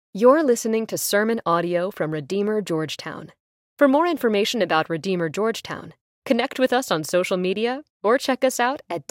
You're listening to sermon audio from Redeemer Georgetown. For more information about Redeemer Georgetown, connect with us on social media or check us out at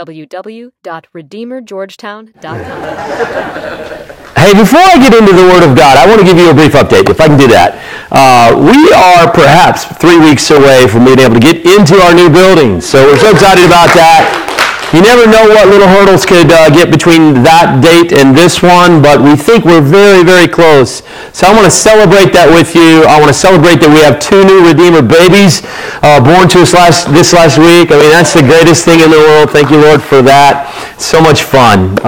www.redeemergeorgetown.com. Hey, before I get into the Word of God, I want to give you a brief update, if I can do that. We are perhaps 3 weeks away from being able to get into our new building, so we're so excited about that. You never know what little hurdles could get between that date and this one, but we think we're very, very close. So I want to celebrate that with you. I want to celebrate that we have 2 new Redeemer babies born to us this last week. I mean, that's the greatest thing in the world. Thank you, Lord, for that. So much fun.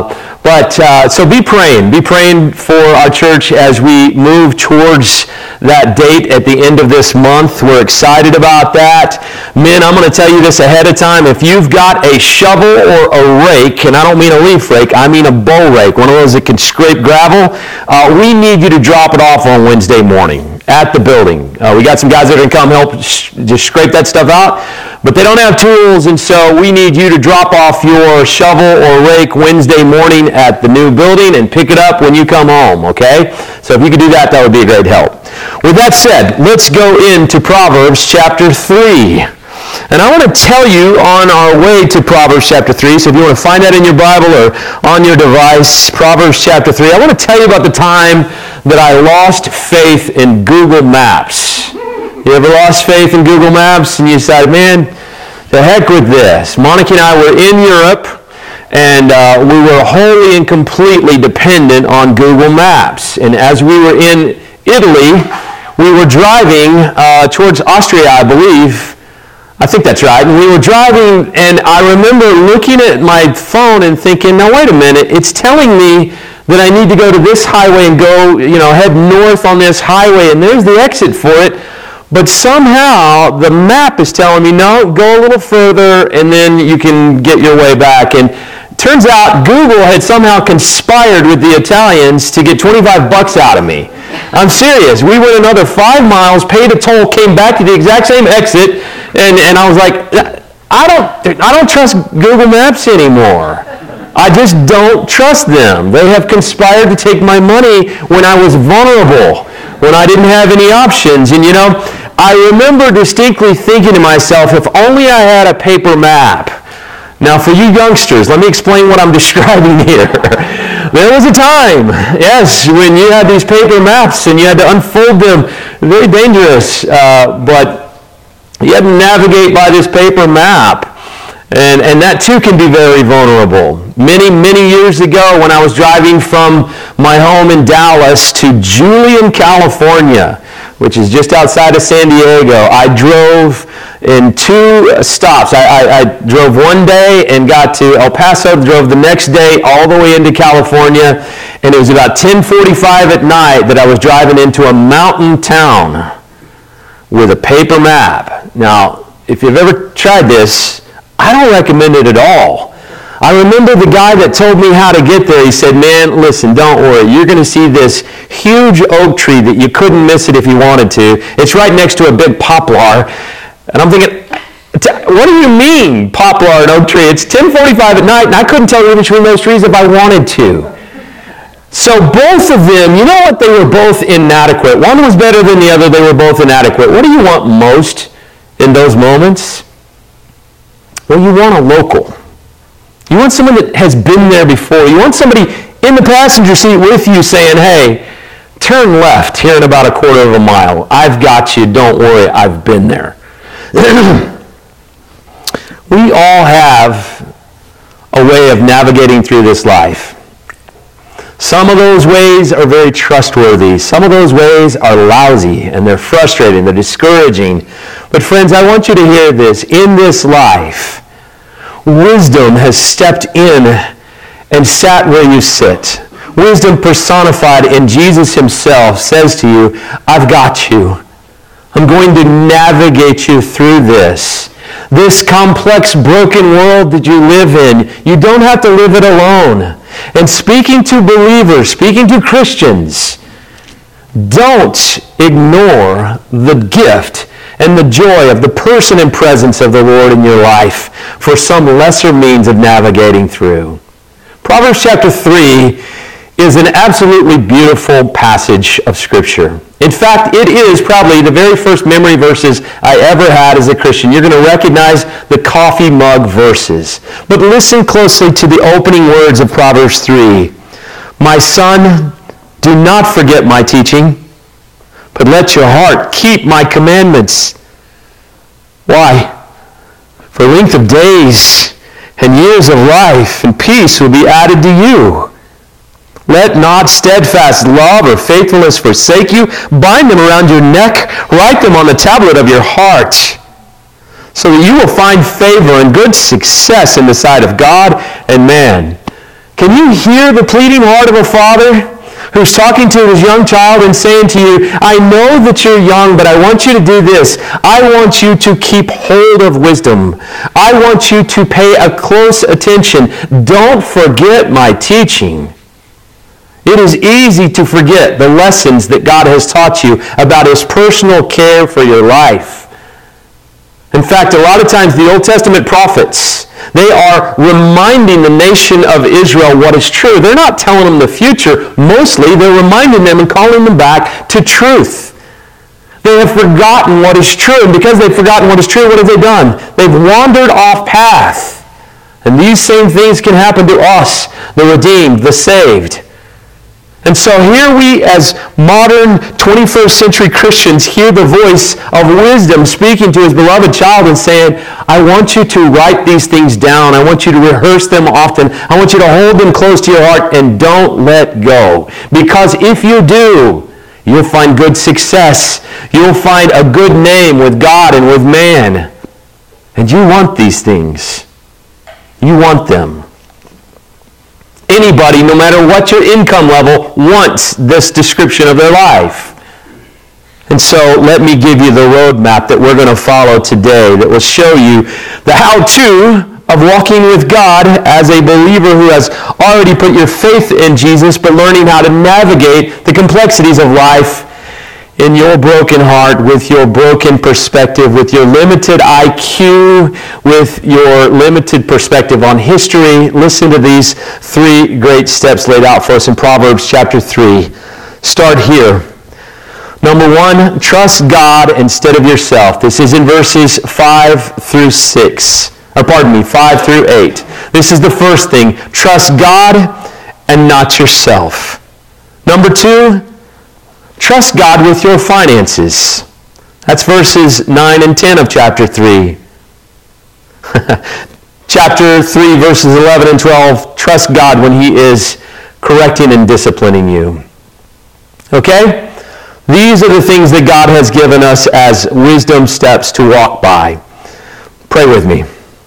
So be praying for our church as we move towards that date at the end of this month. We're excited about that. Men, I'm going to tell you this ahead of time. If you've got a shovel or a rake, and I don't mean a leaf rake, I mean a bow rake, one of those that can scrape gravel, we need you to drop it off on Wednesday morning at the building. We got some guys that are going to come help just scrape that stuff out, but they don't have tools, and so we need you to drop off your shovel or rake Wednesday morning at the new building and pick it up when you come home, okay? So if you could do that, that would be a great help. With that said, let's go into Proverbs chapter 3. And I want to tell you on our way to Proverbs chapter 3, so if you want to find that in your Bible or on your device, Proverbs chapter 3, I want to tell you about the time that I lost faith in Google Maps. You ever lost faith in Google Maps and you decided, man, the heck with this. Monica and I were in Europe, and we were wholly and completely dependent on Google Maps. And as we were in Italy, we were driving towards Austria, I believe. I think that's right. And we were driving, and I remember looking at my phone and thinking, now wait a minute, it's telling me that I need to go to this highway and go, head north on this highway, and there's the exit for it. But somehow the map is telling me, no, go a little further, and then you can get your way back. And turns out Google had somehow conspired with the Italians to get $25 out of me. I'm serious. We went another 5 miles, paid a toll, came back to the exact same exit, and I was like, I don't trust Google Maps anymore. I just don't trust them. They have conspired to take my money when I was vulnerable, when I didn't have any options. And I remember distinctly thinking to myself, if only I had a paper map. Now, for you youngsters, let me explain what I'm describing here. There was a time, yes, when you had these paper maps and you had to unfold them. Very dangerous, but you had to navigate by this paper map. And that too can be very vulnerable. Many, many years ago when I was driving from my home in Dallas to Julian, California, which is just outside of San Diego, I drove in 2 stops. I drove one day and got to El Paso, drove the next day all the way into California, and it was about 10:45 at night that I was driving into a mountain town with a paper map. Now, if you've ever tried this, I don't recommend it at all. I remember the guy that told me how to get there. He said, man, listen, don't worry. You're going to see this huge oak tree that you couldn't miss it if you wanted to. It's right next to a big poplar. And I'm thinking, what do you mean, poplar and oak tree? It's 10:45 at night, and I couldn't tell you between those trees if I wanted to. So both of them, you know what? They were both inadequate. One was better than the other. They were both inadequate. What do you want most in those moments? Well, you want a local. You want someone that has been there before. You want somebody in the passenger seat with you saying, hey, turn left here in about a quarter of a mile. I've got you. Don't worry. I've been there. We all have a way of navigating through this life. Some of those ways are very trustworthy. Some of those ways are lousy, and they're frustrating. They're discouraging. But friends, I want you to hear this. In this life, wisdom has stepped in and sat where you sit. Wisdom personified in Jesus himself says to you, I've got you. I'm going to navigate you through this. This complex, broken world that you live in, you don't have to live it alone. And speaking to believers, speaking to Christians, don't ignore the gift and the joy of the person and presence of the Lord in your life for some lesser means of navigating through. Proverbs chapter 3 is an absolutely beautiful passage of Scripture. In fact, it is probably the very first memory verses I ever had as a Christian. You're going to recognize the coffee mug verses. But listen closely to the opening words of Proverbs 3. My son, do not forget my teaching, but let your heart keep my commandments. Why? For length of days and years of life and peace will be added to you. Let not steadfast love or faithfulness forsake you. Bind them around your neck. Write them on the tablet of your heart, so that you will find favor and good success in the sight of God and man. Can you hear the pleading heart of a father who's talking to his young child and saying to you, I know that you're young, but I want you to do this. I want you to keep hold of wisdom. I want you to pay a close attention. Don't forget my teaching. It is easy to forget the lessons that God has taught you about his personal care for your life. In fact, a lot of times the Old Testament prophets, they are reminding the nation of Israel what is true. They're not telling them the future. Mostly, they're reminding them and calling them back to truth. They have forgotten what is true. And because they've forgotten what is true, what have they done? They've wandered off path. And these same things can happen to us, the redeemed, the saved. And so here we, as modern 21st century Christians, hear the voice of wisdom speaking to his beloved child and saying, I want you to write these things down. I want you to rehearse them often. I want you to hold them close to your heart and don't let go. Because if you do, you'll find good success. You'll find a good name with God and with man. And you want these things. You want them. Anybody, no matter what your income level, wants this description of their life. And so let me give you the roadmap that we're going to follow today that will show you the how-to of walking with God as a believer who has already put your faith in Jesus, but learning how to navigate the complexities of life in your broken heart, with your broken perspective, with your limited IQ, with your limited perspective on history. Listen to these three great steps laid out for us in Proverbs chapter 3. Start here. Number 1, trust God instead of yourself. This is in verses 5 through 6. Or pardon me, 5 through 8. This is the first thing. Trust God and not yourself. Number 2, trust God with your finances. That's verses 9 and 10 of chapter 3. Chapter 3, verses 11 and 12, trust God when he is correcting and disciplining you. Okay? These are the things that God has given us as wisdom steps to walk by. Pray with me.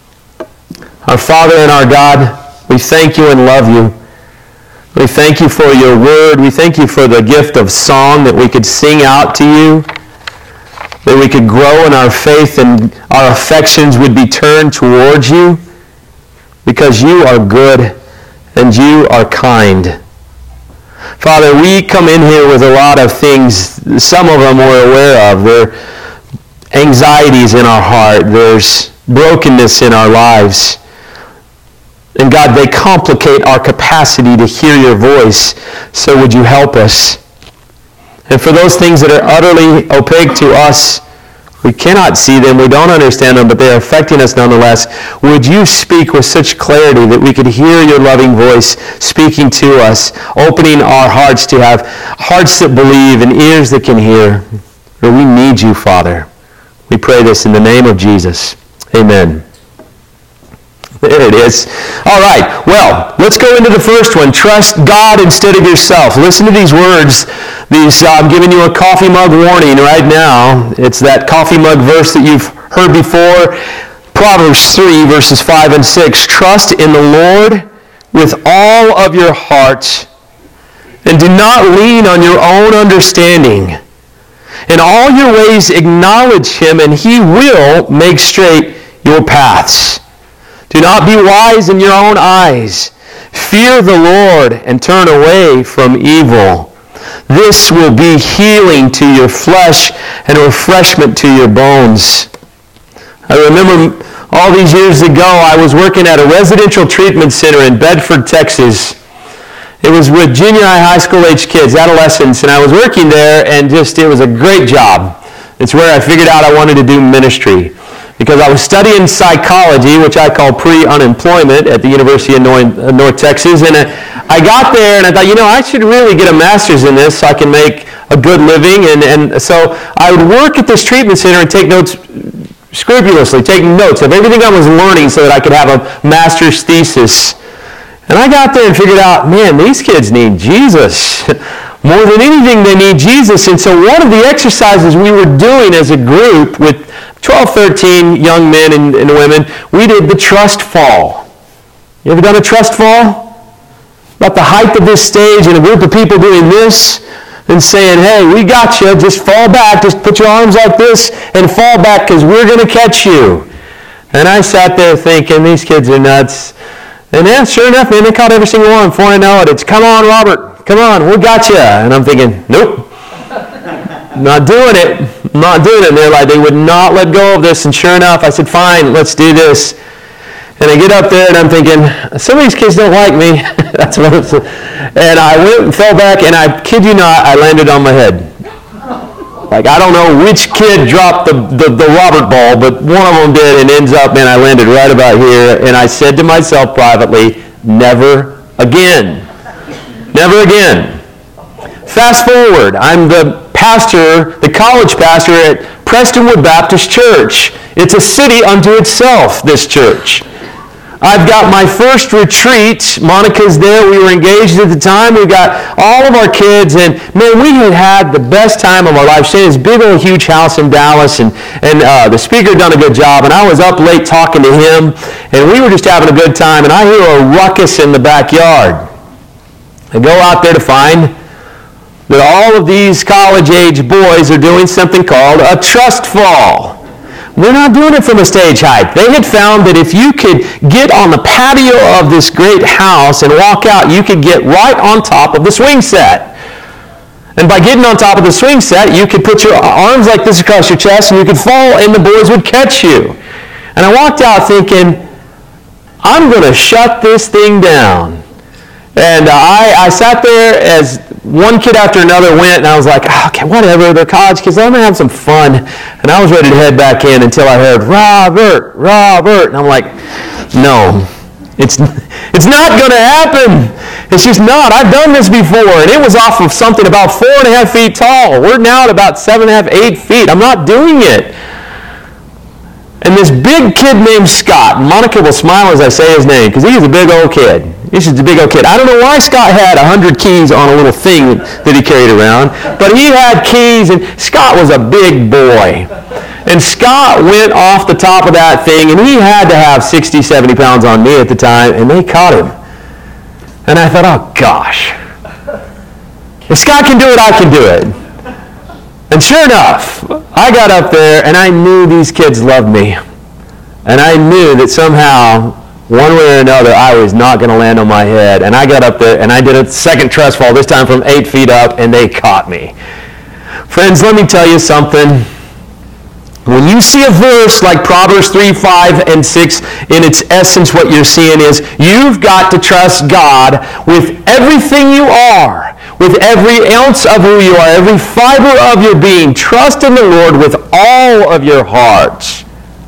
Our Father and our God, we thank you and love you. We thank you for your word. We thank you for the gift of song that we could sing out to you, that we could grow in our faith and our affections would be turned towards you, because you are good and you are kind. Father, we come in here with a lot of things. Some of them we're aware of. There are anxieties in our heart. There's brokenness in our lives. And God, they complicate our capacity to hear your voice. So would you help us? And for those things that are utterly opaque to us, we cannot see them, we don't understand them, but they are affecting us nonetheless. Would you speak with such clarity that we could hear your loving voice speaking to us, opening our hearts to have hearts that believe and ears that can hear? For we need you, Father. We pray this in the name of Jesus. Amen. There it is. All right. Well, let's go into the first one. Trust God instead of yourself. Listen to these words. I'm giving you a coffee mug warning right now. It's that coffee mug verse that you've heard before. Proverbs 3, verses 5 and 6. Trust in the Lord with all of your heart, and do not lean on your own understanding. In all your ways acknowledge him, and he will make straight your paths. Do not be wise in your own eyes. Fear the Lord and turn away from evil. This will be healing to your flesh and refreshment to your bones. I remember all these years ago, I was working at a residential treatment center in Bedford, Texas. It was with junior high school age kids, adolescents, and I was working there, and it was a great job. It's where I figured out I wanted to do ministry, because I was studying psychology, which I call pre-unemployment at the University of North Texas, and I got there and I thought, I should really get a master's in this so I can make a good living, and so I would work at this treatment center and take notes scrupulously, taking notes of everything I was learning so that I could have a master's thesis. And I got there and figured out, man, these kids need Jesus. More than anything, they need Jesus. And so one of the exercises we were doing as a group with 12, 13 young men and women, we did the trust fall. You ever done a trust fall? About the height of this stage and a group of people doing this and saying, hey, we got you, just fall back, just put your arms like this and fall back because we're going to catch you. And I sat there thinking, these kids are nuts. And then, sure enough, man, they caught every single one. Before I know it, it's, come on, Robert, come on, we got you. And I'm thinking, nope, not doing it, not doing it. And they're like, they would not let go of this. And sure enough, I said, fine, let's do this. And I get up there and I'm thinking, some of these kids don't like me. That's what I'm saying. And I went and fell back, and I kid you not, I landed on my head. Like, I don't know which kid dropped the Robert ball, but one of them did, and ends up, man, I landed right about here. And I said to myself privately, never again. Never again. Fast forward, I'm the pastor, the college pastor at Prestonwood Baptist Church. It's a city unto itself, this church. I've got my first retreat. Monica's there. We were engaged at the time. We got all of our kids, and man, we had the best time of our life. She had this big old huge house in Dallas, and the speaker had done a good job, and I was up late talking to him, and we were just having a good time, and I hear a ruckus in the backyard. I go out there to find that all of these college-age boys are doing something called a trust fall. They're not doing it from a stage height. They had found that if you could get on the patio of this great house and walk out, you could get right on top of the swing set. And by getting on top of the swing set, you could put your arms like this across your chest, and you could fall, and the boys would catch you. And I walked out thinking, I'm going to shut this thing down. And I sat there as one kid after another went, and I was like, okay, whatever, they're college kids, I'm going to have some fun. And I was ready to head back in until I heard, Robert, Robert. And I'm like, no, it's not going to happen. It's just not. I've done this before, and it was off of something about 4.5 feet tall. We're now at about 7.5, 8 feet. I'm not doing it. And this big kid named Scott, Monica will smile as I say his name, because he's a big old kid. He's just a big old kid. I don't know why Scott had 100 keys on a little thing that he carried around, but he had keys, and Scott was a big boy. And Scott went off the top of that thing, and he had to have 60, 70 pounds on me at the time, and they caught him. And I thought, oh gosh. If Scott can do it, I can do it. And sure enough, I got up there, and I knew these kids loved me. And I knew that somehow, one way or another, I was not going to land on my head. And I got up there, and I did a second trust fall, this time from 8 feet up, and they caught me. Friends, let me tell you something. When you see a verse like Proverbs 3, 5, and 6, in its essence, what you're seeing is you've got to trust God with everything you are, with every ounce of who you are, every fiber of your being. Trust in the Lord with all of your heart.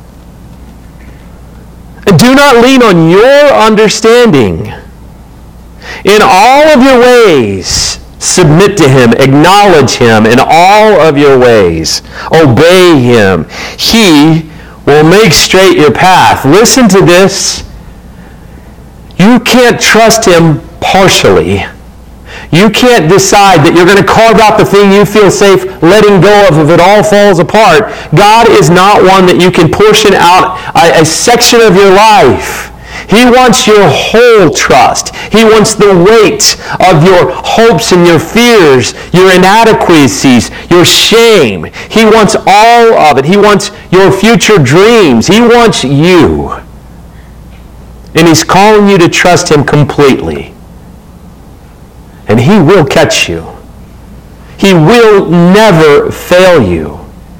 And do not lean on your understanding. In all of your ways, submit to Him, acknowledge Him in all of your ways. Obey Him. He will make straight your path. Listen to this. You can't trust Him partially. You can't decide that you're going to carve out the thing you feel safe letting go of if it all falls apart. God is not one that you can portion out a section of your life. He wants your whole trust. He wants the weight of your hopes and your fears, your inadequacies, your shame. He wants all of it. He wants your future dreams. He wants you. And He's calling you to trust Him completely. And He will catch you. He will never fail you.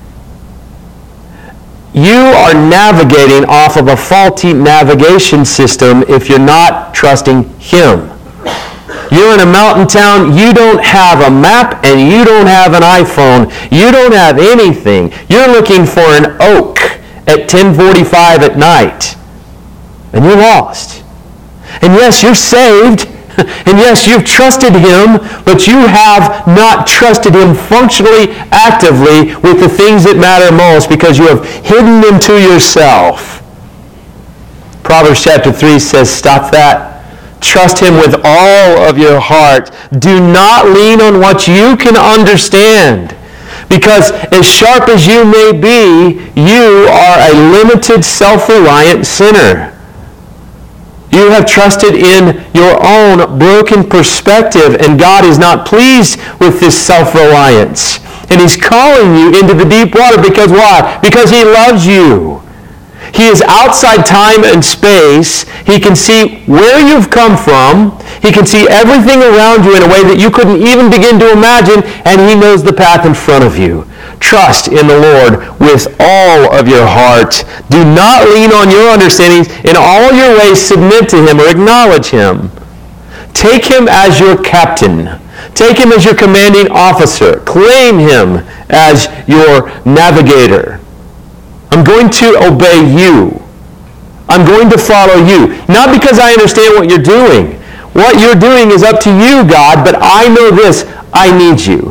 You are navigating off of a faulty navigation system if you're not trusting Him. You're in a mountain town. You don't have a map and you don't have an iPhone. You don't have anything. You're looking for an oak at 10:45 at night. And you're lost. And yes, you're saved. And yes, you've trusted Him, but you have not trusted Him functionally, actively with the things that matter most because you have hidden them to yourself. Proverbs chapter 3 says, stop that. Trust Him with all of your heart. Do not lean on what you can understand. Because as sharp as you may be, you are a limited, self-reliant sinner. You have trusted in your own broken perspective, and God is not pleased with this self-reliance. And He's calling you into the deep water because why? Because He loves you. He is outside time and space. He can see where you've come from. He can see everything around you in a way that you couldn't even begin to imagine, and He knows the path in front of you. Trust in the Lord with all of your heart. Do not lean on your understandings. In all your ways, submit to Him or acknowledge Him. Take Him as your captain. Take Him as your commanding officer. Claim Him as your navigator. I'm going to obey you. I'm going to follow you. Not because I understand what you're doing. What you're doing is up to you, God, but I know this. I need you.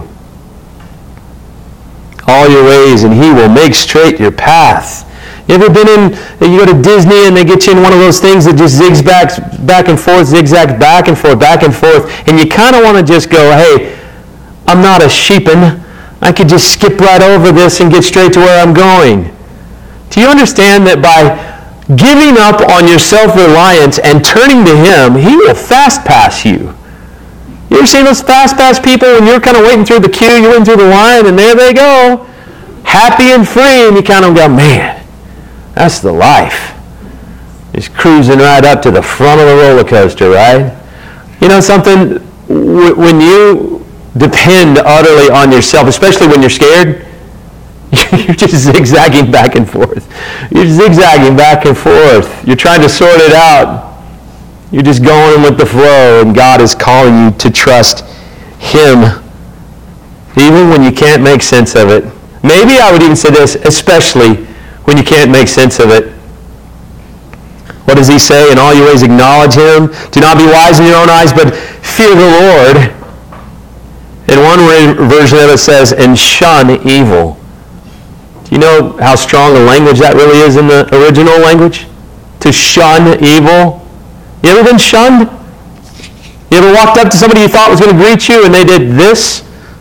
All your ways, and He will make straight your path. You ever been in, you go to Disney and they get you in one of those things that just zigzags back and forth, and you kind of want to just go, hey, I'm not a sheepin. I could just skip right over this and get straight to where I'm going. Do you understand that by giving up on your self-reliance and turning to Him, He will fast pass you? You ever seen those fast pass people when you're kind of waiting through the queue, you're waiting through the line, and there they go, happy and free, and you kind of go, man, that's the life. Just cruising right up to the front of the roller coaster, right? You know something? When you depend utterly on yourself, especially when you're scared, you're just zigzagging back and forth. You're zigzagging back and forth. You're trying to sort it out. You're just going with the flow, and God is calling you to trust Him, even when you can't make sense of it. Maybe I would even say this, especially when you can't make sense of it. What does He say? In all your ways acknowledge Him. Do not be wise in your own eyes, but fear the Lord. And one version of it says, and shun evil. Do you know how strong a language that really is in the original language? To shun evil. You ever been shunned? You ever walked up to somebody you thought was going to greet you and they did this?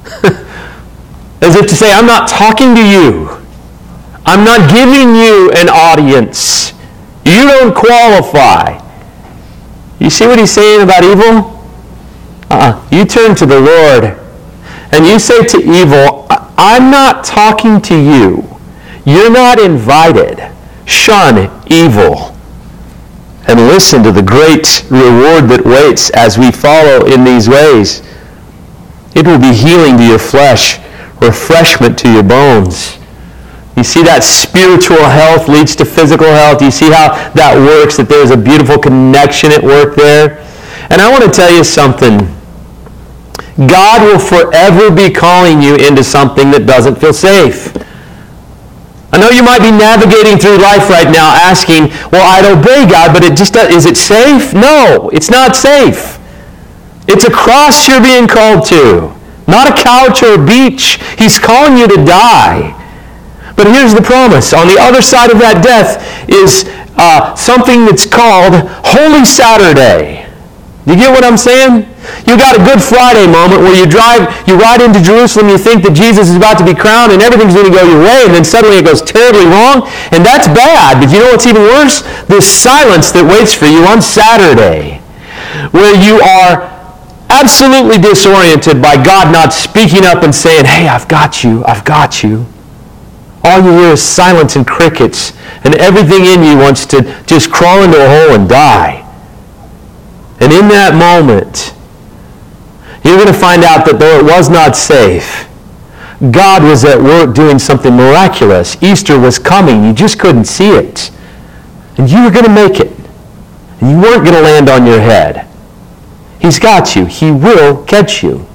As if to say, I'm not talking to you. I'm not giving you an audience. You don't qualify. You see what He's saying about evil? You turn to the Lord and you say to evil, I'm not talking to you. You're not invited. Shun evil. And listen to the great reward that waits as we follow in these ways. It will be healing to your flesh, refreshment to your bones. You see that spiritual health leads to physical health. You see how that works, that there's a beautiful connection at work there. And I want to tell you something. God will forever be calling you into something that doesn't feel safe. I know you might be navigating through life right now asking, well, I'd obey God, but is it safe? No, it's not safe. It's a cross you're being called to, not a couch or a beach. He's calling you to die. But here's the promise. On the other side of that death is something that's called Holy Saturday. You get what I'm saying? You got a Good Friday moment where you ride into Jerusalem, you think that Jesus is about to be crowned and everything's going to go your way, and then suddenly it goes terribly wrong, and that's bad. But you know what's even worse? This silence that waits for you on Saturday, where you are absolutely disoriented by God not speaking up and saying, hey, I've got you, I've got you. All you hear is silence and crickets, and everything in you wants to just crawl into a hole and die. And in that moment, you're going to find out that though it was not safe, God was at work doing something miraculous. Easter was coming. You just couldn't see it. And you were going to make it. And you weren't going to land on your head. He's got you. He will catch you.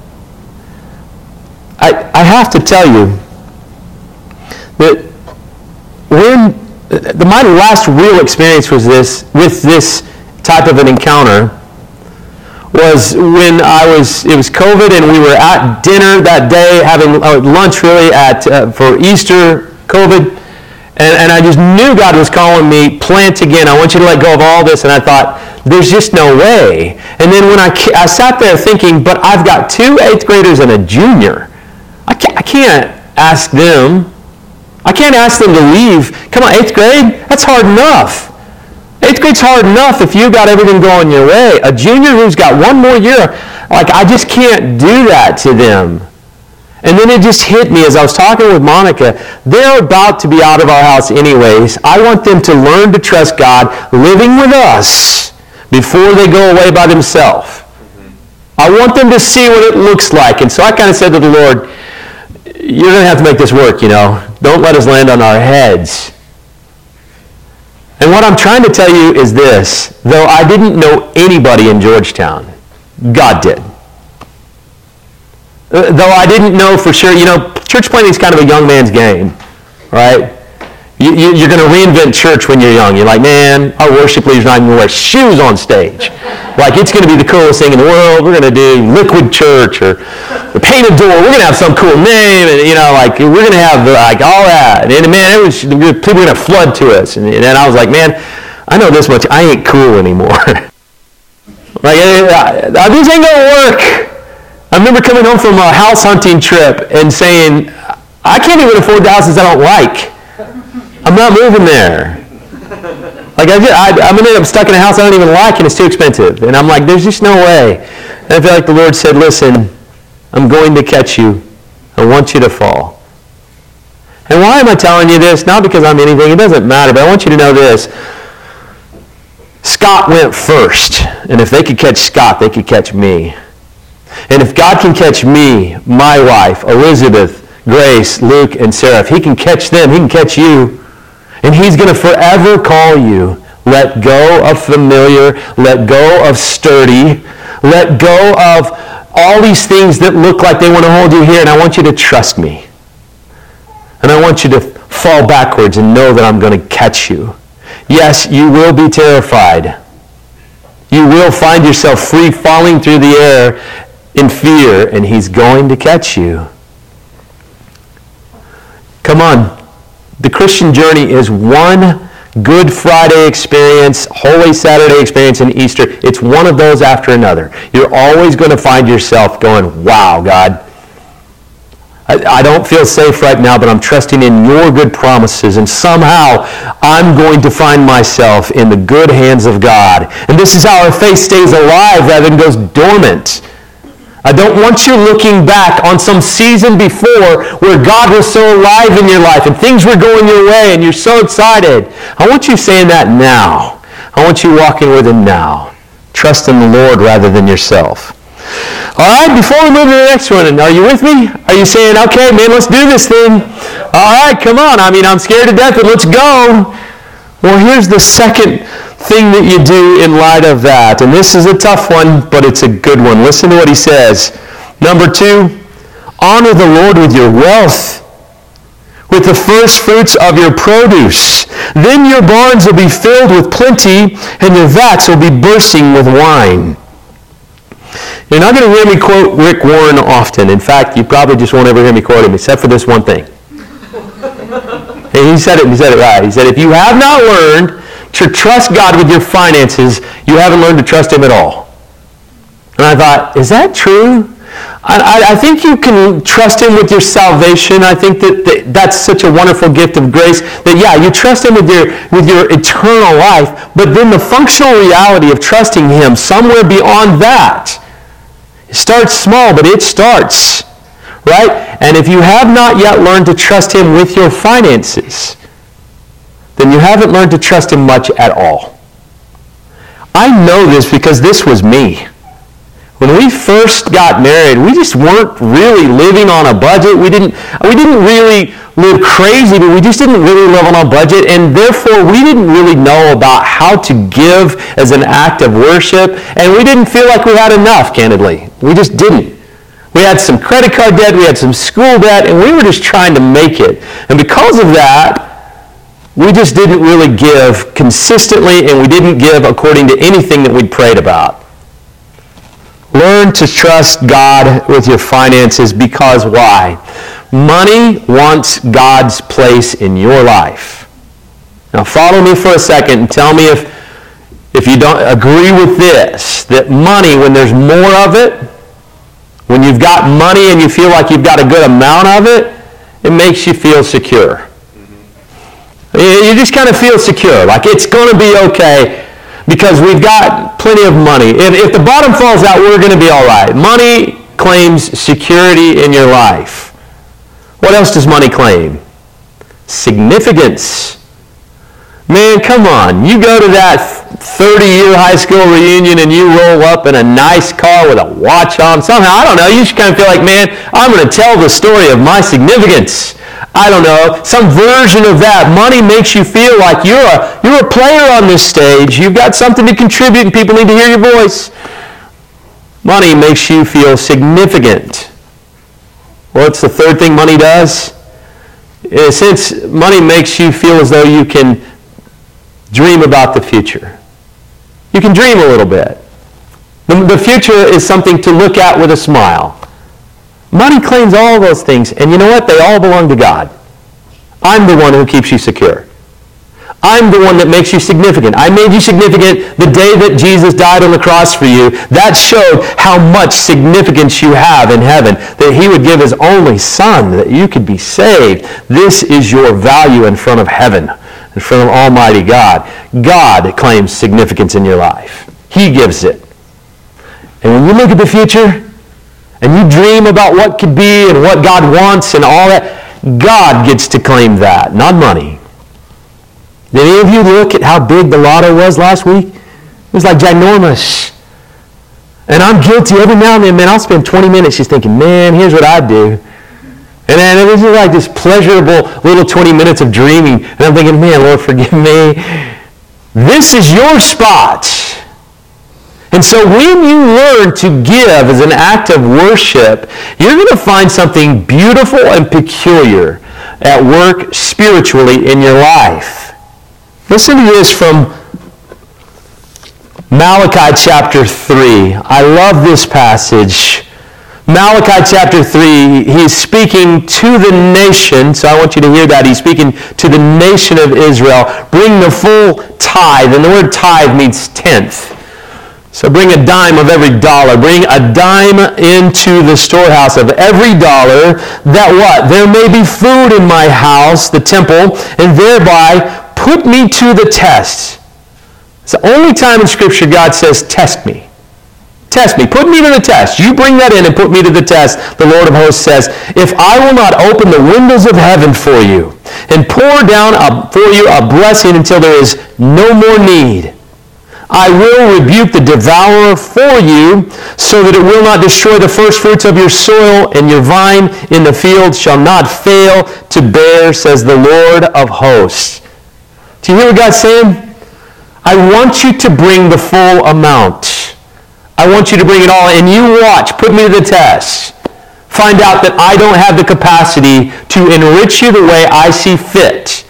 I have to tell you that when my last real experience was with this type of an encounter was when it was COVID and we were at dinner that day, having lunch really for Easter COVID, and I just knew God was calling me, plant again. I want you to let go of all this, and I thought, there's just no way. And then when I sat there thinking, but I've got 2 8th graders and a junior. I can't ask them. I can't ask them to leave. Come on, 8th grade? That's hard enough. 8th grade's hard enough if you got everything going your way. A junior who's got 1 more year, I just can't do that to them. And then it just hit me as I was talking with Monica. They're about to be out of our house anyways. I want them to learn to trust God living with us before they go away by themselves. I want them to see what it looks like. And so I kind of said to the Lord, you're going to have to make this work, Don't let us land on our heads. And what I'm trying to tell you is this. Though I didn't know anybody in Georgetown, God did. Though I didn't know for sure, church planting is kind of a young man's game, right? You're going to reinvent church when you're young. You're like, man, our worship leaders not even wear shoes on stage. Like, it's going to be the coolest thing in the world. We're going to do Liquid Church or the Painted Door. We're going to have some cool name, and we're going to have all that. And man, people are going to flood to us. And I was like, man, I know this much. I ain't cool anymore. This ain't going to work. I remember coming home from a house hunting trip and saying, I can't even afford the houses I don't like. I'm not moving there. I'm going to end up stuck in a house I don't even like and it's too expensive. And I'm like, there's just no way. And I feel like the Lord said, listen, I'm going to catch you. I want you to fall. And why am I telling you this? Not because I'm anything. It doesn't matter. But I want you to know this. Scott went first. And if they could catch Scott, they could catch me. And if God can catch me, my wife, Elizabeth, Grace, Luke, and Sarah, if he can catch them, he can catch you. And he's going to forever call you. Let go of familiar. Let go of sturdy. Let go of all these things that look like they want to hold you here. And I want you to trust me. And I want you to fall backwards and know that I'm going to catch you. Yes, you will be terrified. You will find yourself free falling through the air in fear, and he's going to catch you. Come on. The Christian journey is one Good Friday experience, Holy Saturday experience, and Easter. It's one of those after another. You're always going to find yourself going, wow, God, I don't feel safe right now, but I'm trusting in your good promises, and somehow I'm going to find myself in the good hands of God. And this is how our faith stays alive rather than goes dormant. I don't want you looking back on some season before where God was so alive in your life and things were going your way and you're so excited. I want you saying that now. I want you walking with him now. Trust in the Lord rather than yourself. All right, before we move to the next one, are you with me? Are you saying, okay, man, let's do this thing? All right, come on. I'm scared to death, but let's go. Well, here's the second thing that you do in light of that. And this is a tough one, but it's a good one. Listen to what he says. Number 2, honor the Lord with your wealth, with the first fruits of your produce. Then your barns will be filled with plenty, and your vats will be bursting with wine. You're not going to hear me quote Rick Warren often. In fact, you probably just won't ever hear me quote him, except for this one thing. And he said it right. He said, if you have not learned to trust God with your finances, you haven't learned to trust him at all. And I thought, is that true? I think you can trust him with your salvation. I think that's such a wonderful gift of grace that, yeah, you trust him with your eternal life, but then the functional reality of trusting him somewhere beyond that. It starts small, but it starts, right? And if you have not yet learned to trust him with your finances, then you haven't learned to trust him much at all. I know this because this was me. When we first got married, we just weren't really living on a budget. We didn't really live crazy, but we just didn't really live on a budget, and therefore we didn't really know about how to give as an act of worship, and we didn't feel like we had enough, candidly. We just didn't. We had some credit card debt, we had some school debt, and we were just trying to make it. And because of that, we just didn't really give consistently, and we didn't give according to anything that we'd prayed about. Learn to trust God with your finances, because why? Money wants God's place in your life. Now follow me for a second and tell me if you don't agree with this, that money, when there's more of it, when you've got money and you feel like you've got a good amount of it, it makes you feel secure. You just kind of feel secure, like it's going to be okay because we've got plenty of money. If the bottom falls out, we're going to be all right. Money claims security in your life. What else does money claim? Significance. Man, come on. You go to that 30-year high school reunion and you roll up in a nice car with a watch on. Somehow, I don't know, you should kind of feel like, man, I'm going to tell the story of my significance. I don't know, some version of that. Money makes you feel like you're a player on this stage. You've got something to contribute and people need to hear your voice. Money makes you feel significant. What's the third thing money does? In a sense, money makes you feel as though you can dream about the future. You can dream a little bit. The future is something to look at with a smile. Money claims all those things, and you know what? They all belong to God. I'm the one who keeps you secure. I'm the one that makes you significant. I made you significant the day that Jesus died on the cross for you. That showed how much significance you have in heaven, that he would give his only son, that you could be saved. This is your value in front of heaven, in front of Almighty God. God claims significance in your life. He gives it. And when you look at the future, and you dream about what could be and what God wants and all that, God gets to claim that, not money. Did any of you look at how big the lotto was last week? It was like ginormous. And I'm guilty every now and then, man. I'll spend 20 minutes just thinking, man, here's what I'd do. And then it was like this pleasurable little 20 minutes of dreaming. And I'm thinking, man, Lord, forgive me. This is your spot. And so when you learn to give as an act of worship, you're going to find something beautiful and peculiar at work spiritually in your life. Listen to this from Malachi chapter 3. I love this passage. Malachi chapter 3, he's speaking to the nation, so I want you to hear that. He's speaking to the nation of Israel. Bring the full tithe, and the word tithe means tenth. So bring a dime of every dollar. Bring a dime into the storehouse of every dollar, that what? There may be food in my house, the temple, and thereby put me to the test. It's the only time in Scripture God says, test me. Test me. Put me to the test. You bring that in and put me to the test. The Lord of hosts says, if I will not open the windows of heaven for you and pour down for you a blessing until there is no more need, I will rebuke the devourer for you, so that it will not destroy the first fruits of your soil, and your vine in the field shall not fail to bear, says the Lord of hosts. Do you hear what God's saying? I want you to bring the full amount. I want you to bring it all, and you watch, put me to the test. Find out that I don't have the capacity to enrich you the way I see fit.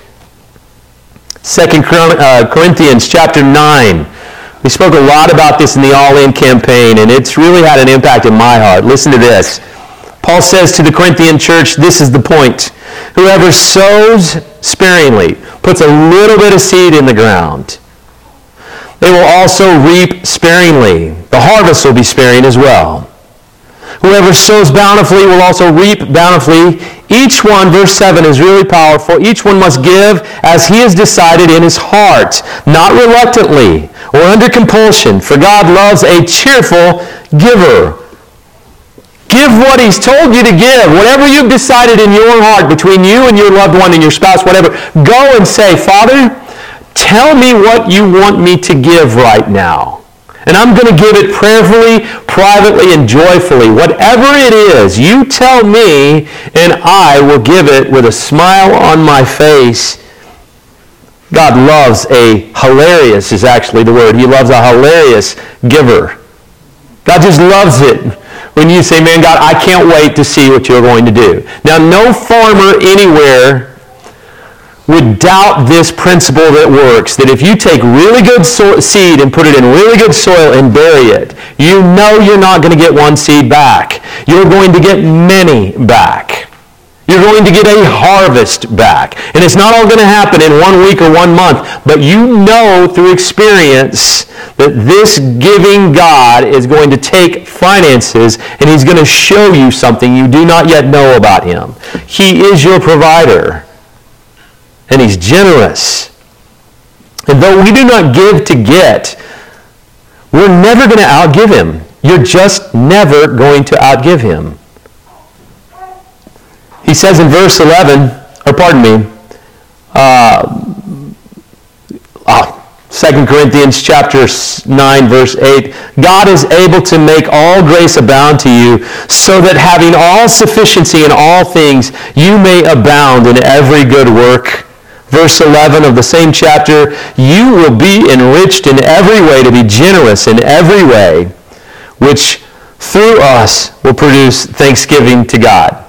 2 Corinthians chapter 9. We spoke a lot about this in the All-In campaign, and it's really had an impact in my heart. Listen to this. Paul says to the Corinthian church, this is the point. Whoever sows sparingly, puts a little bit of seed in the ground, they will also reap sparingly. The harvest will be sparing as well. Whoever sows bountifully will also reap bountifully. Each one, verse 7 is really powerful. Each one must give as he has decided in his heart, not reluctantly or under compulsion, for God loves a cheerful giver. Give what he's told you to give. Whatever you've decided in your heart between you and your loved one and your spouse, whatever, go and say, Father, tell me what you want me to give right now. And I'm going to give it prayerfully, privately, and joyfully. Whatever it is, you tell me, and I will give it with a smile on my face. God loves hilarious is actually the word. He loves a hilarious giver. God just loves it when you say, man, God, I can't wait to see what you're going to do. Now, no farmer anywhere would doubt this principle that works, that if you take really good seed and put it in really good soil and bury it, you know you're not going to get one seed back. You're going to get many back. You're going to get a harvest back. And it's not all going to happen in 1 week or 1 month, but you know through experience that this giving God is going to take finances and he's going to show you something you do not yet know about him. He is your provider. And he's generous. And though we do not give to get, we're never going to outgive him. You're just never going to outgive him. He says in verse 11, 2 Corinthians chapter 9, verse 8, God is able to make all grace abound to you, so that having all sufficiency in all things, you may abound in every good work. Verse 11 of the same chapter, you will be enriched in every way to be generous in every way, which through us will produce thanksgiving to God.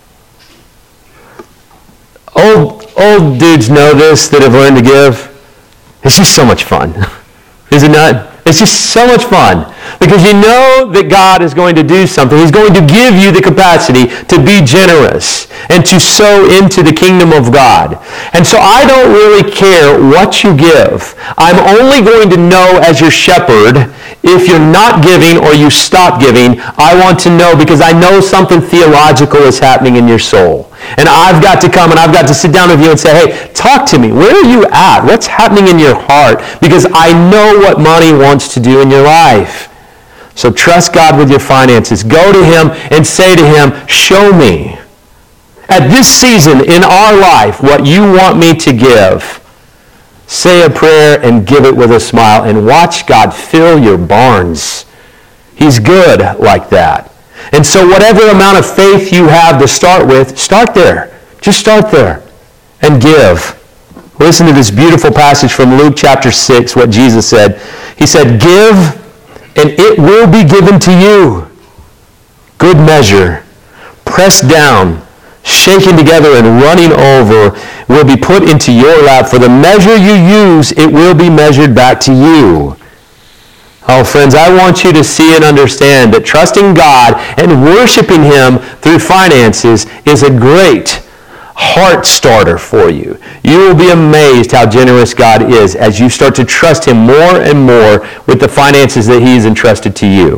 Old dudes know this that have learned to give. It's just so much fun. Is it not? It's just so much fun. Because you know that God is going to do something. He's going to give you the capacity to be generous and to sow into the kingdom of God. And so I don't really care what you give. I'm only going to know as your shepherd if you're not giving or you stop giving. I want to know because I know something theological is happening in your soul. And I've got to come and I've got to sit down with you and say, hey, talk to me. Where are you at? What's happening in your heart? Because I know what money wants to do in your life. So trust God with your finances. Go to him and say to him, show me. At this season in our life, what you want me to give. Say a prayer and give it with a smile and watch God fill your barns. He's good like that. And so whatever amount of faith you have to start with, start there. Just start there and give. Listen to this beautiful passage from Luke chapter 6, what Jesus said. He said, give, and it will be given to you. Good measure, pressed down, shaken together, and running over will be put into your lap. For the measure you use, it will be measured back to you. Oh, friends, I want you to see and understand that trusting God and worshiping him through finances is a great heart starter for you. You will be amazed how generous God is as you start to trust him more and more with the finances that he has entrusted to you.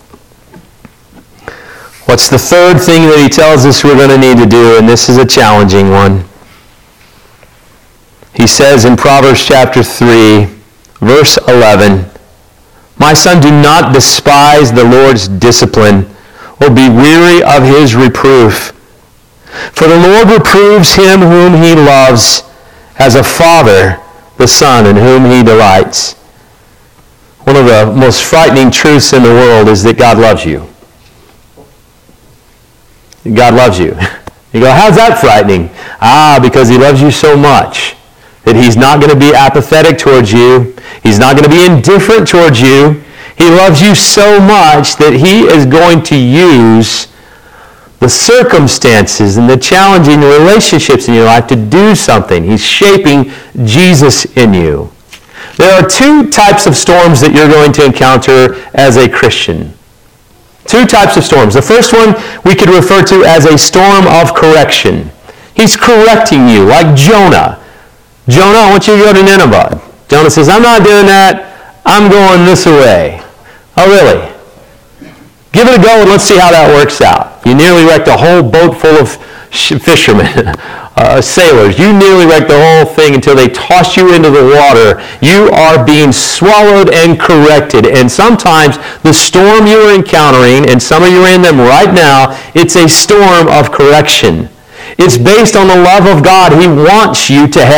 What's the third thing that he tells us we're going to need to do? And this is a challenging one. He says in Proverbs chapter 3, verse 11, my son, do not despise the Lord's discipline or be weary of his reproof. For the Lord reproves him whom he loves, as a father the son in whom he delights. One of the most frightening truths in the world is that God loves you. God loves you. You go, how's that frightening? Because he loves you so much that he's not going to be apathetic towards you. He's not going to be indifferent towards you. He loves you so much that he is going to use the circumstances and the challenging relationships in your life to do something. He's shaping Jesus in you. There are two types of storms that you're going to encounter as a Christian. Two types of storms. The first one we could refer to as a storm of correction. He's correcting you, like Jonah. Jonah, I want you to go to Nineveh. Jonah says, I'm not doing that. I'm going this way. Oh, really? Give it a go and let's see how that works out. You nearly wrecked a whole boat full of fishermen, sailors. You nearly wrecked the whole thing until they tossed you into the water. You are being swallowed and corrected. And sometimes the storm you are encountering, and some of you are in them right now, it's a storm of correction. It's based on the love of God. He wants you to head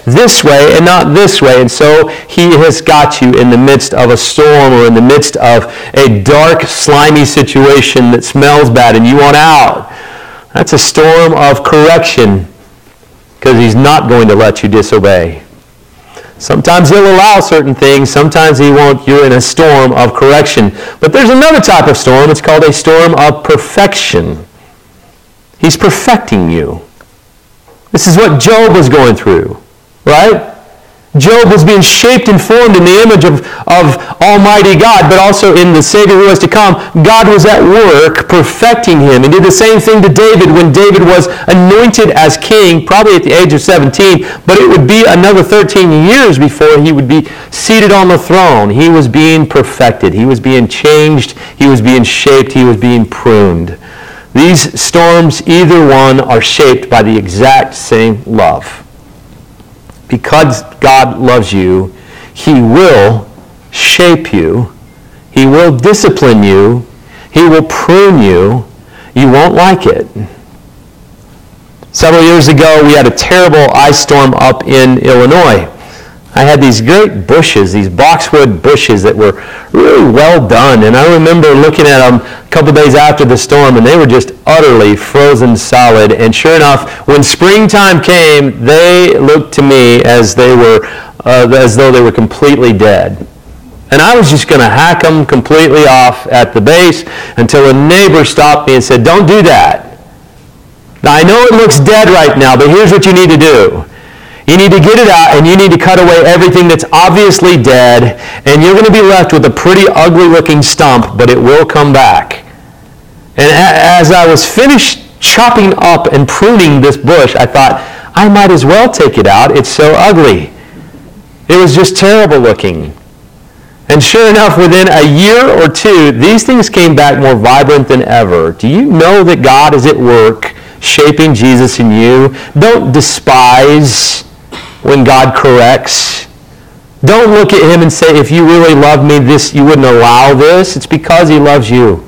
this way and not this way. And so he has got you in the midst of a storm or in the midst of a dark, slimy situation that smells bad and you want out. That's a storm of correction because he's not going to let you disobey. Sometimes he'll allow certain things. Sometimes he won't. You're in a storm of correction. But there's another type of storm. It's called a storm of perfection. He's perfecting you. This is what Job was going through, right? Job was being shaped and formed in the image of Almighty God, but also in the Savior who was to come. God was at work perfecting him. He did the same thing to David when David was anointed as king, probably at the age of 17, but it would be another 13 years before he would be seated on the throne. He was being perfected. He was being changed. He was being shaped. He was being pruned. These storms, either one, are shaped by the exact same love. Because God loves you, he will shape you. He will discipline you. He will prune you. You won't like it. Several years ago, we had a terrible ice storm up in Illinois. I had these great bushes, these boxwood bushes that were really well done. And I remember looking at them a couple days after the storm, and they were just utterly frozen solid. And sure enough, when springtime came, they looked to me as though they were completely dead. And I was just going to hack them completely off at the base until a neighbor stopped me and said, "Don't do that. Now, I know it looks dead right now, but here's what you need to do. You need to get it out, and you need to cut away everything that's obviously dead, and you're going to be left with a pretty ugly-looking stump, but it will come back." And as I was finished chopping up and pruning this bush, I thought, I might as well take it out. It's so ugly. It was just terrible looking. And sure enough, within a year or two, these things came back more vibrant than ever. Do you know that God is at work shaping Jesus in you? Don't despise when God corrects. Don't look at him and say, if you really love me, you wouldn't allow this. It's because he loves you.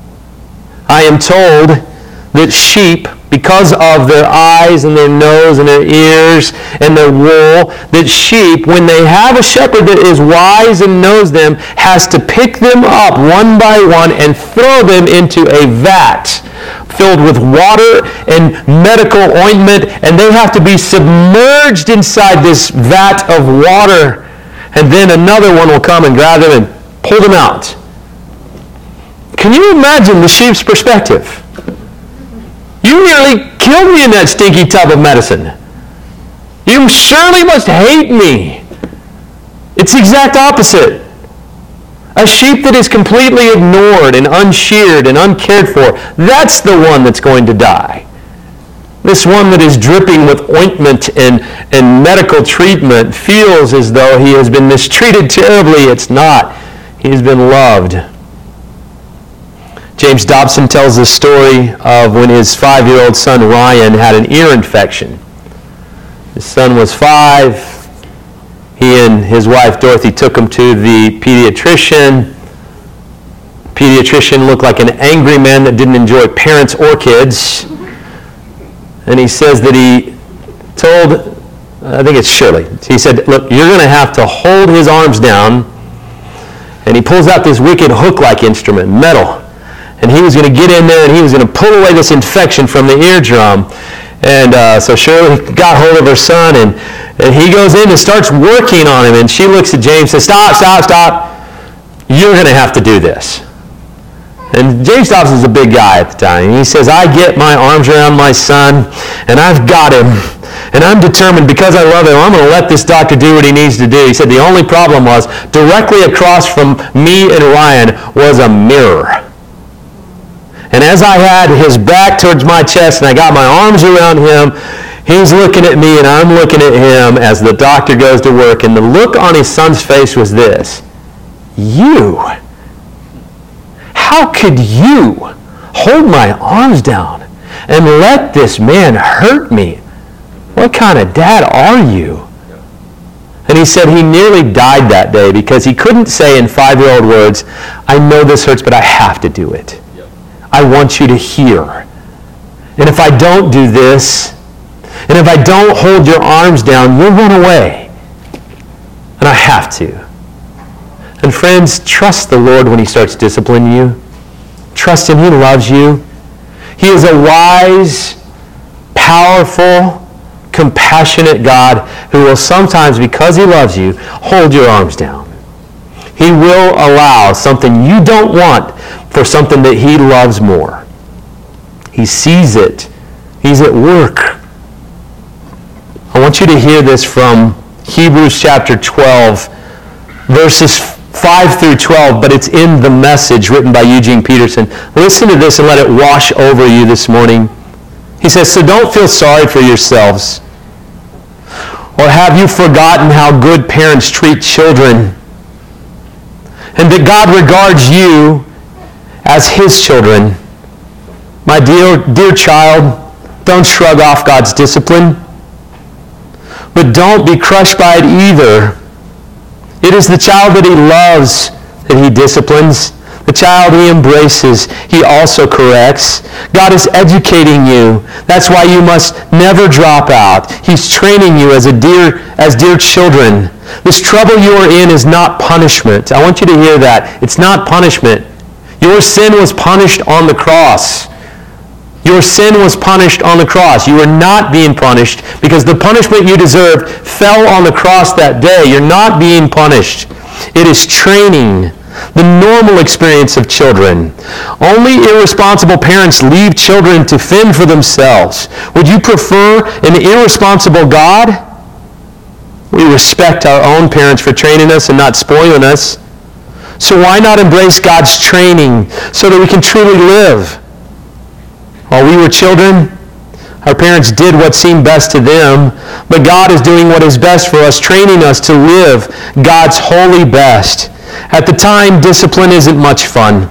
I am told that sheep, because of their eyes and their nose and their ears and their wool, that sheep, when they have a shepherd that is wise and knows them, has to pick them up one by one and throw them into a vat filled with water and medical ointment, and they have to be submerged inside this vat of water, and then another one will come and grab them and pull them out. Can you imagine the sheep's perspective? You nearly killed me in that stinky tub of medicine. You surely must hate me. It's the exact opposite. A sheep that is completely ignored and unsheared and uncared for, that's the one that's going to die. This one that is dripping with ointment and medical treatment feels as though he has been mistreated terribly. It's not. He has been loved. James Dobson tells the story of when his 5-year-old son Ryan had an ear infection. His son was 5. He and his wife Dorothy took him to the pediatrician. The pediatrician looked like an angry man that didn't enjoy parents or kids. And he says that he told, I think it's Shirley, he said, look, you're going to have to hold his arms down. And he pulls out this wicked hook-like instrument, metal. And he was going to get in there and he was going to pull away this infection from the eardrum. And so Shirley got hold of her son, and he goes in and starts working on him. And she looks at James and says, stop. You're going to have to do this. And James Dobson is a big guy at the time. And he says, I get my arms around my son, and I've got him. And I'm determined, because I love him, I'm going to let this doctor do what he needs to do. He said the only problem was, directly across from me and Ryan was a mirror. And as I had his back towards my chest and I got my arms around him, he's looking at me and I'm looking at him as the doctor goes to work. And the look on his son's face was this: you? How could you hold my arms down and let this man hurt me? What kind of dad are you? And he said he nearly died that day because he couldn't say in 5-year-old words, I know this hurts, but I have to do it. I want you to hear. And if I don't do this, And if I don't hold your arms down, you'll run away. And I have to. And friends, trust the Lord when he starts disciplining you. Trust him. He loves you. He is a wise, powerful, compassionate God who will sometimes, because he loves you, hold your arms down. He will allow something you don't want for something that he loves more. He sees it. He's at work. I want you to hear this from Hebrews chapter 12, verses 5 through 12, but it's in the Message written by Eugene Peterson. Listen to this and let it wash over you this morning. He says, so don't feel sorry for yourselves. Or have you forgotten how good parents treat children? And that God regards you as his children. My dear child, don't shrug off God's discipline. But don't be crushed by it either. It is the child that he loves that he disciplines. The child he embraces, he also corrects. God is educating you. That's why you must never drop out. He's training you as dear children. This trouble you are in is not punishment. I want you to hear that. It's not punishment. Your sin was punished on the cross. Your sin was punished on the cross. You are not being punished because the punishment you deserved fell on the cross that day. You're not being punished. It is training, the normal experience of children. Only irresponsible parents leave children to fend for themselves. Would you prefer an irresponsible God? We respect our own parents for training us and not spoiling us. So why not embrace God's training so that we can truly live? While we were children, our parents did what seemed best to them, but God is doing what is best for us, training us to live God's holy best. At the time, discipline isn't much fun.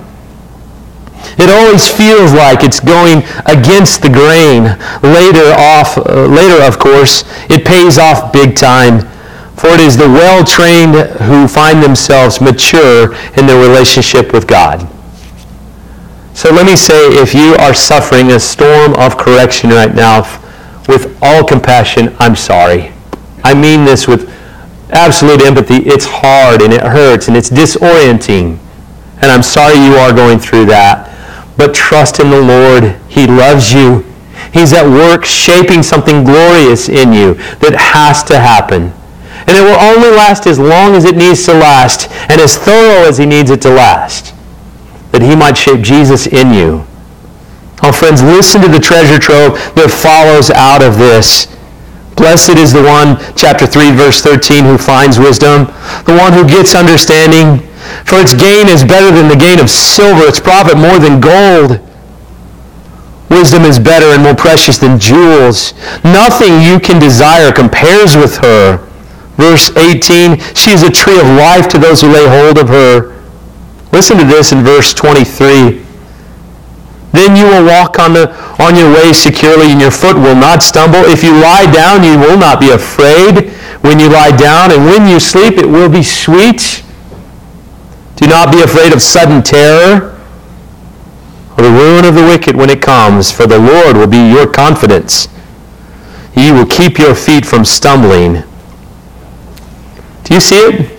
It always feels like it's going against the grain. Later, of course, it pays off big time, for it is the well-trained who find themselves mature in their relationship with God. So let me say, if you are suffering a storm of correction right now, with all compassion, I'm sorry. I mean this with absolute empathy. It's hard and it hurts and it's disorienting. And I'm sorry you are going through that. But trust in the Lord. He loves you. He's at work shaping something glorious in you that has to happen. And it will only last as long as it needs to last and as thorough as he needs it to last, that he might shape Jesus in you. Oh, friends, listen to the treasure trove that follows out of this. Blessed is the one, chapter 3, verse 13, who finds wisdom, the one who gets understanding. For its gain is better than the gain of silver, its profit more than gold. Wisdom is better and more precious than jewels. Nothing you can desire compares with her. Verse 18, she is a tree of life to those who lay hold of her. Listen to this in verse 23. Then you will walk on your way securely, and your foot will not stumble. If you lie down, you will not be afraid when you lie down, and when you sleep, it will be sweet. Do not be afraid of sudden terror or the ruin of the wicked when it comes, for the Lord will be your confidence. He will keep your feet from stumbling. Do you see it?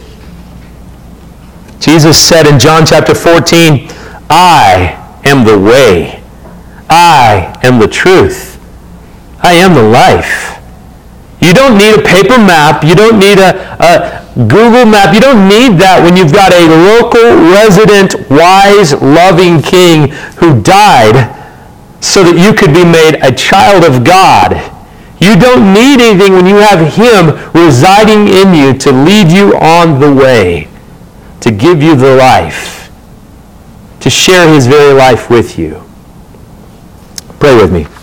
Jesus said in John chapter 14, I am the way. I am the truth. I am the life. You don't need a paper map. You don't need a Google map. You don't need that when you've got a local, resident, wise, loving king who died so that you could be made a child of God. You don't need anything when you have him residing in you to lead you on the way, to give you the life, to share his very life with you. Pray with me.